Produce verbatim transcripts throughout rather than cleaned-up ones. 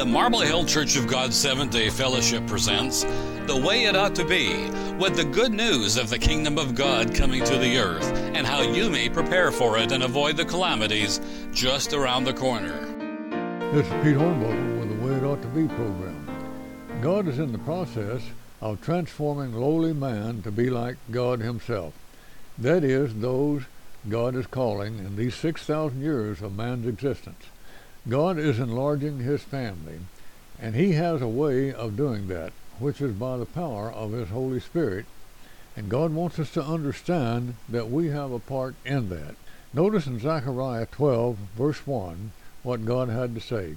The Marble Hill Church of God Seventh-day Fellowship presents The Way It Ought to Be, with the good news of the kingdom of God coming to the earth and how you may prepare for it and avoid the calamities just around the corner. This is Pete Hornbuckle with the Way It Ought to Be program. God is in the process of transforming lowly man to be like God himself. That is, those God is calling in these six thousand years of man's existence. God is enlarging his family, and he has a way of doing that, which is by the power of his Holy Spirit, and God wants us to understand that we have a part in that. Notice in Zechariah twelve, verse one, what God had to say.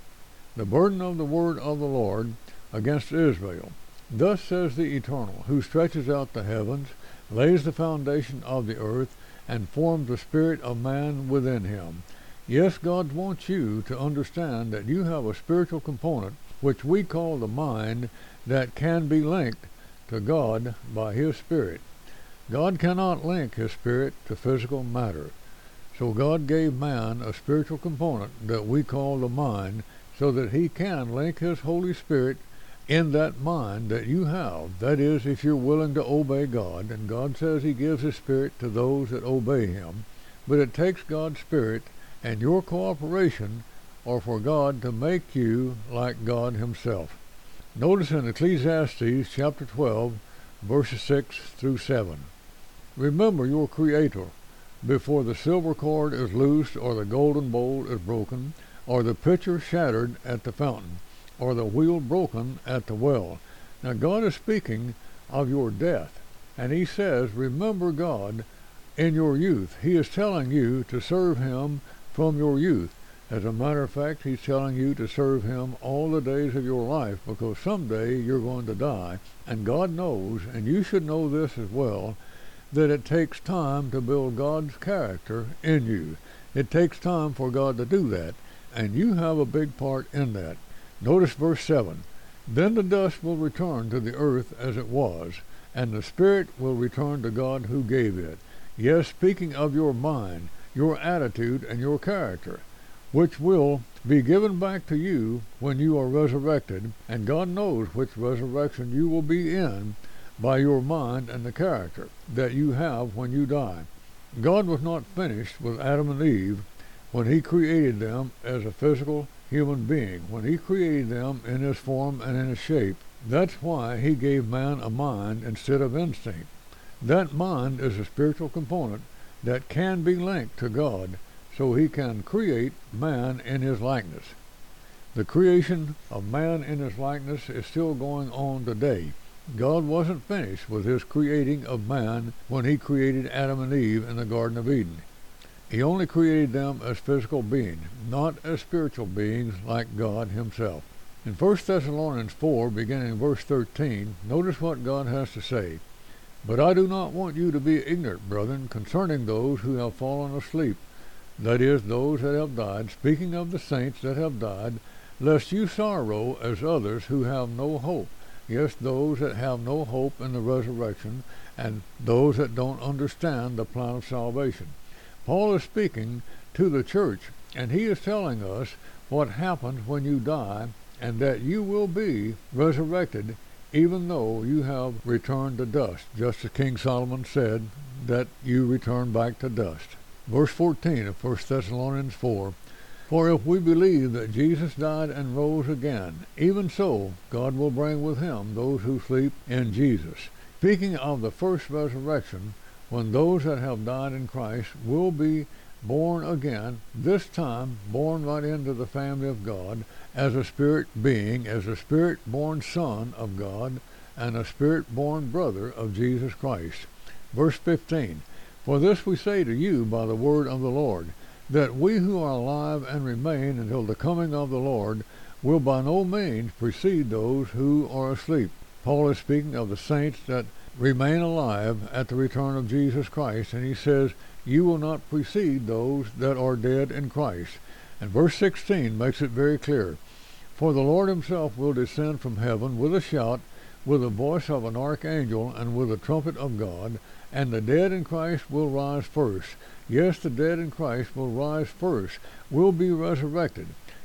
The burden of the word of the Lord against Israel. Thus says the Eternal, who stretches out the heavens, lays the foundation of the earth, and forms the spirit of man within him. Yes, God wants you to understand that you have a spiritual component, which we call the mind, that can be linked to God by his Spirit. God cannot link his Spirit to physical matter. So God gave man a spiritual component that we call the mind, so that he can link his Holy Spirit in that mind that you have. That is, if you're willing to obey God, and God says he gives his Spirit to those that obey him. But it takes God's Spirit and your cooperation, or for God to make you like God himself. Notice in Ecclesiastes chapter twelve, verses six through seven. Remember your Creator before the silver cord is loosed, or the golden bowl is broken, or the pitcher shattered at the fountain, or the wheel broken at the well. Now God is speaking of your death, and he says, remember God in your youth. He is telling you to serve him from your youth. As a matter of fact, he's telling you to serve him all the days of your life, because someday you're going to die. And God knows, and you should know this as well, that it takes time to build God's character in you. It takes time for God to do that, and you have a big part in that. Notice verse seven. Then the dust will return to the earth as it was, and the spirit will return to God who gave it. Yes, speaking of your mind, your attitude, and your character, which will be given back to you when you are resurrected, and God knows which resurrection you will be in by your mind and the character that you have when you die. God was not finished with Adam and Eve when he created them as a physical human being. When he created them in his form and in his shape, that's why he gave man a mind instead of instinct. That mind is a spiritual component that can be linked to God, so he can create man in his likeness. The creation of man in his likeness is still going on today. God wasn't finished with his creating of man when he created Adam and Eve in the Garden of Eden. He only created them as physical beings, not as spiritual beings like God himself. In First Thessalonians four, beginning verse thirteen, notice what God has to say. But I do not want you to be ignorant, brethren, concerning those who have fallen asleep, that is, those that have died, speaking of the saints that have died, lest you sorrow as others who have no hope. Yes, those that have no hope in the resurrection, and those that don't understand the plan of salvation. Paul is speaking to the church, and he is telling us what happens when you die, and that you will be resurrected even though you have returned to dust, just as King Solomon said that you return back to dust. Verse fourteen of First Thessalonians four, for if we believe that Jesus died and rose again, even so God will bring with him those who sleep in Jesus. Speaking of the first resurrection, when those that have died in Christ will be born again, this time born right into the family of God, as a spirit being, as a spirit-born son of God, and a spirit-born brother of Jesus Christ. Verse fifteen, for this we say to you by the word of the Lord, that we who are alive and remain until the coming of the Lord will by no means precede those who are asleep. Paul is speaking of the saints that remain alive at the return of Jesus Christ, and he says, you will not precede those that are dead in Christ. And verse sixteen makes it very clear. For the Lord himself will descend from heaven with a shout, with the voice of an archangel, and with the trumpet of God, and the dead in Christ will rise first. Yes, the dead in Christ will rise first, will be resurrected.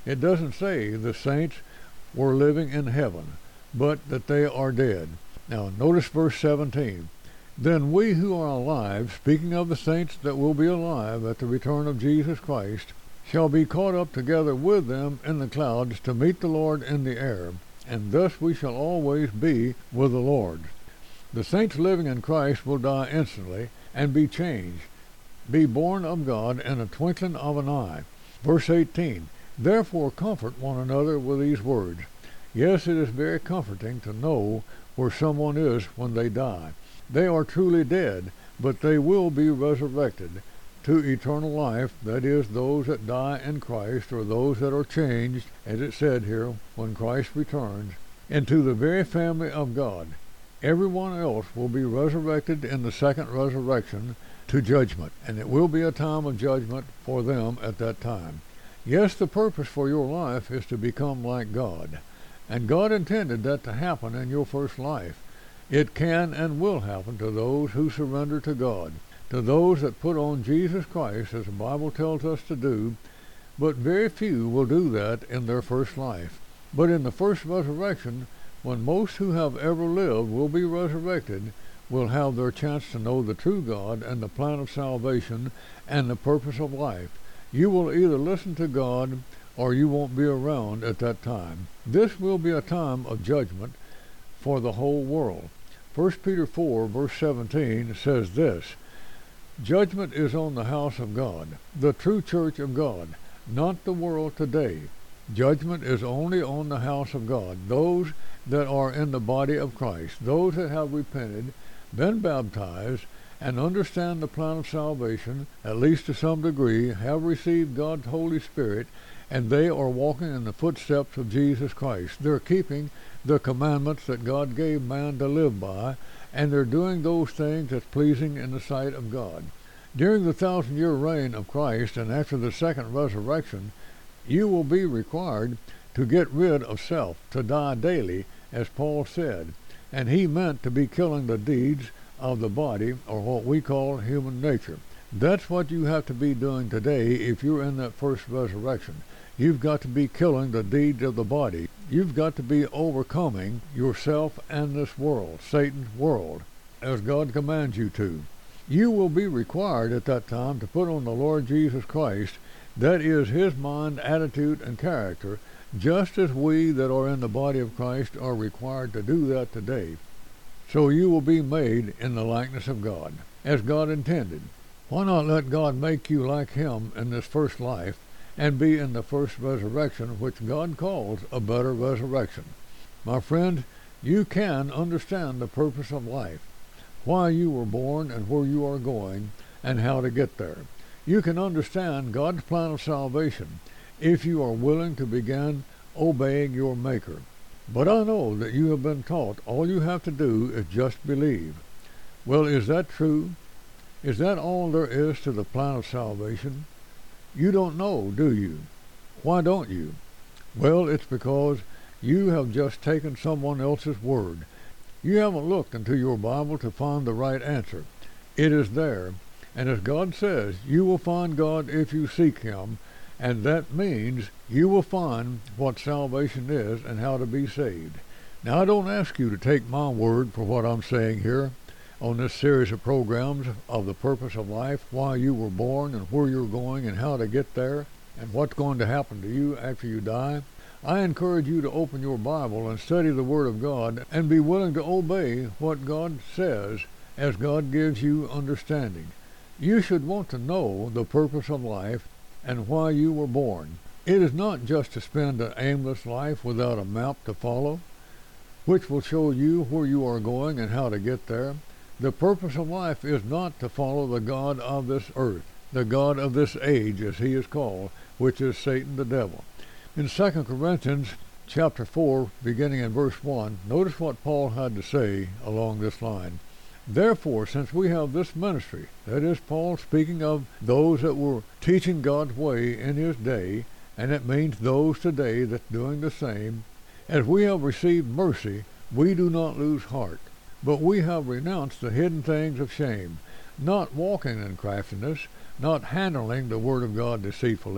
It doesn't say the saints were living in heaven, but that they are dead. Now, notice verse seventeen. Then we who are alive, speaking of the saints that will be alive at the return of Jesus Christ, shall be caught up together with them in the clouds to meet the Lord in the air, and thus we shall always be with the Lord. The saints living in Christ will die instantly and be changed, be born of God in a twinkling of an eye. Verse eighteen. Therefore comfort one another with these words. Yes, it is very comforting to know where someone is when they die. They are truly dead, but they will be resurrected to eternal life, that is, those that die in Christ, or those that are changed, as it said here, when Christ returns, into the very family of God. Everyone else will be resurrected in the second resurrection to judgment, and it will be a time of judgment for them at that time. Yes, the purpose for your life is to become like God, and God intended that to happen in your first life. It can and will happen to those who surrender to God, to those that put on Jesus Christ, as the Bible tells us to do, but very few will do that in their first life. But in the first resurrection, when most who have ever lived will be resurrected, will have their chance to know the true God and the plan of salvation and the purpose of life. You will either listen to God or you won't be around at that time. This will be a time of judgment for the whole world. First Peter four, verse seventeen says this, Judgment is on the house of God, the true church of God, not the world today. Judgment is only on the house of God, those that are in the body of Christ, those that have repented, been baptized, and understand the plan of salvation, at least to some degree, have received God's Holy Spirit, and they are walking in the footsteps of Jesus Christ. They're keeping the commandments that God gave man to live by, and they're doing those things that's pleasing in the sight of God. During the thousand-year reign of Christ and after the second resurrection, you will be required to get rid of self, to die daily, as Paul said, and he meant to be killing the deeds of the body, or what we call human nature. That's what you have to be doing today if you're in that first resurrection. You've got to be killing the deeds of the body. You've got to be overcoming yourself and this world, Satan's world, as God commands you to. You will be required at that time to put on the Lord Jesus Christ, that is his mind, attitude, and character, just as we that are in the body of Christ are required to do that today. So you will be made in the likeness of God, as God intended. Why not let God make you like him in this first life, and be in the first resurrection, which God calls a better resurrection? My friend, you can understand the purpose of life, why you were born and where you are going, and how to get there. You can understand God's plan of salvation if you are willing to begin obeying your Maker. But I know that you have been taught all you have to do is just believe. Well, is that true? Is that all there is to the plan of salvation? You don't know, do you? Why don't you? Well, it's because you have just taken someone else's word. You haven't looked into your Bible to find the right answer. It is there, and as God says, you will find God if you seek him, and that means you will find what salvation is and how to be saved. Now, I don't ask you to take my word for what I'm saying here on this series of programs of the purpose of life, why you were born and where you're going and how to get there and what's going to happen to you after you die. I encourage you to open your Bible and study the Word of God and be willing to obey what God says as God gives you understanding. You should want to know the purpose of life and why you were born. It is not just to spend an aimless life without a map to follow, which will show you where you are going and how to get there. The purpose of life is not to follow the god of this earth, the god of this age, as he is called, which is Satan the devil. In Second Corinthians chapter four, beginning in verse one, notice what Paul had to say along this line. Therefore, since we have this ministry, that is Paul speaking of those that were teaching God's way in his day, and it means those today that's doing the same, as we have received mercy, we do not lose heart, but we have renounced the hidden things of shame, not walking in craftiness, not handling the word of God deceitfully,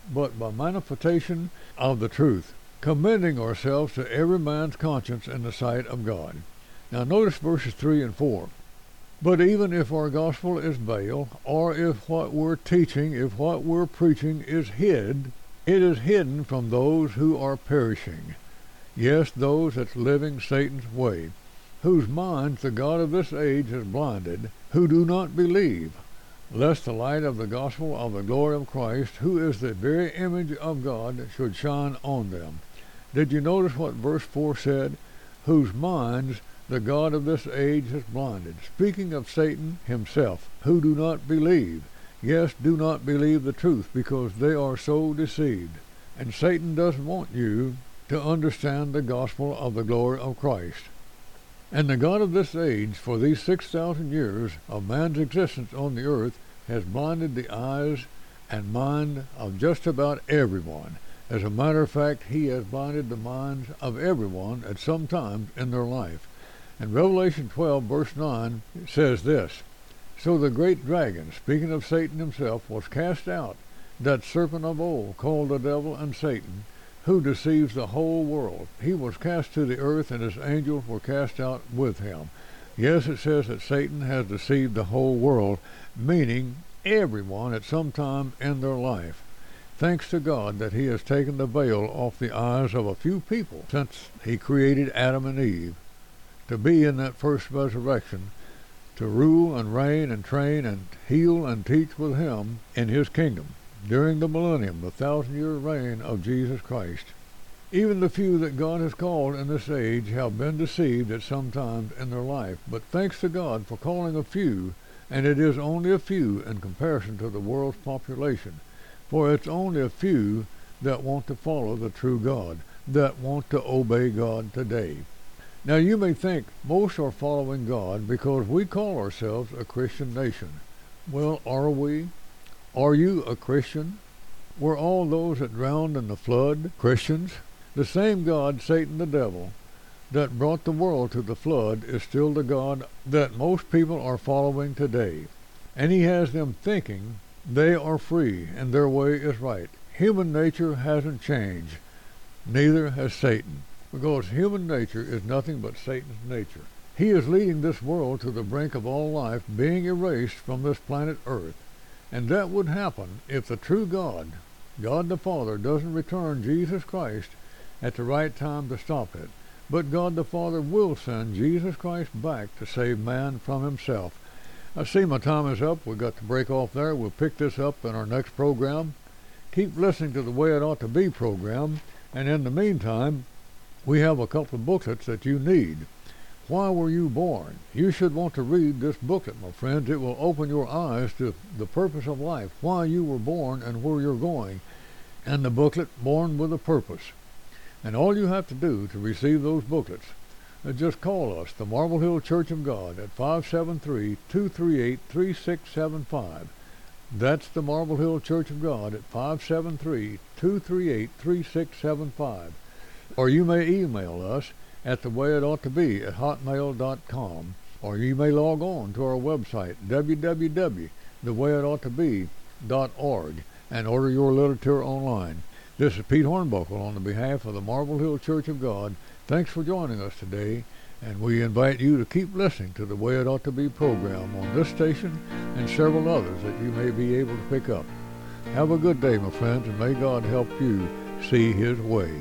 but by manifestation of the truth, commending ourselves to every man's conscience in the sight of God. Now notice verses three and four. But even if our gospel is veiled, or if what we're teaching, if what we're preaching is hid, it is hidden from those who are perishing. Yes, those that's living Satan's way, whose minds the God of this age has blinded, who do not believe, lest the light of the gospel of the glory of Christ, who is the very image of God, should shine on them. Did you notice what verse four said? Whose minds the God of this age has blinded. Speaking of Satan himself, who do not believe. Yes, do not believe the truth, because they are so deceived. And Satan doesn't want you to understand the gospel of the glory of Christ. And the God of this age, for these six thousand years of man's existence on the earth, has blinded the eyes and mind of just about everyone. As a matter of fact, he has blinded the minds of everyone at some time in their life. And Revelation twelve, verse nine, says this, So the great dragon, speaking of Satan himself, was cast out, that serpent of old, called the devil and Satan, who deceives the whole world. He was cast to the earth, and his angels were cast out with him. Yes, it says that Satan has deceived the whole world, meaning everyone at some time in their life. Thanks to God that he has taken the veil off the eyes of a few people since he created Adam and Eve, to be in that first resurrection, to rule and reign and train and heal and teach with him in his kingdom during the millennium, the thousand-year reign of Jesus Christ. Even the few that God has called in this age have been deceived at some time in their life, but thanks to God for calling a few, and it is only a few in comparison to the world's population, for it's only a few that want to follow the true God, that want to obey God today. Now you may think most are following God because we call ourselves a Christian nation. Well, are we? Are you a Christian? Were all those that drowned in the flood Christians? The same God, Satan the devil, that brought the world to the flood is still the God that most people are following today. And he has them thinking they are free and their way is right. Human nature hasn't changed. Neither has Satan. Because human nature is nothing but Satan's nature. He is leading this world to the brink of all life being erased from this planet Earth. And that would happen if the true God, God the Father, doesn't return Jesus Christ at the right time to stop it. But God the Father will send Jesus Christ back to save man from himself. I see my time is up. We've got to break off there. We'll pick this up in our next program. Keep listening to the Way It Ought to Be program. And in the meantime, we have a couple of booklets that you need. Why were you born? You should want to read this booklet, my friends. It will open your eyes to the purpose of life, why you were born and where you're going. And the booklet, Born with a Purpose. And all you have to do to receive those booklets is just call us, the Marble Hill Church of God, at five seven three, two three eight, three six seven five. That's the Marble Hill Church of God at five seven three, two three eight, three six seven five. Or you may email us at the way it ought to be at hotmail dot com, or you may log on to our website, w w w dot the way it ought to be dot org, and order your literature online. This is Pete Hornbuckle on the behalf of the Marble Hill Church of God. Thanks for joining us today, and we invite you to keep listening to the Way It Ought to Be program on this station and several others that you may be able to pick up. Have a good day, my friends, and may God help you see his way.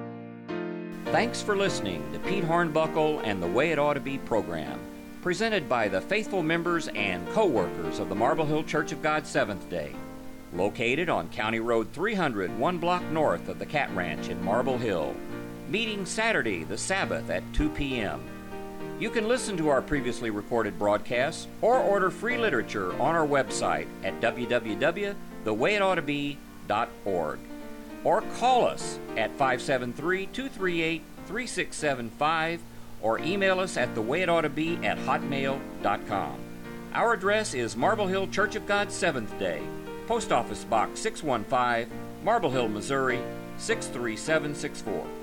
Thanks for listening to Pete Hornbuckle and the Way It Ought to Be program, presented by the faithful members and co-workers of the Marble Hill Church of God Seventh Day, located on County Road three hundred, one block north of the Cat Ranch in Marble Hill, meeting Saturday the Sabbath at two p.m. You can listen to our previously recorded broadcasts or order free literature on our website at w w w dot the way it ought to be dot org. Or call us at five seven three, two three eight, three six seven five, or email us at the way it ought to be at hotmail dot com. Our address is Marble Hill Church of God Seventh Day, Post Office Box six one five, Marble Hill, Missouri six three seven six four.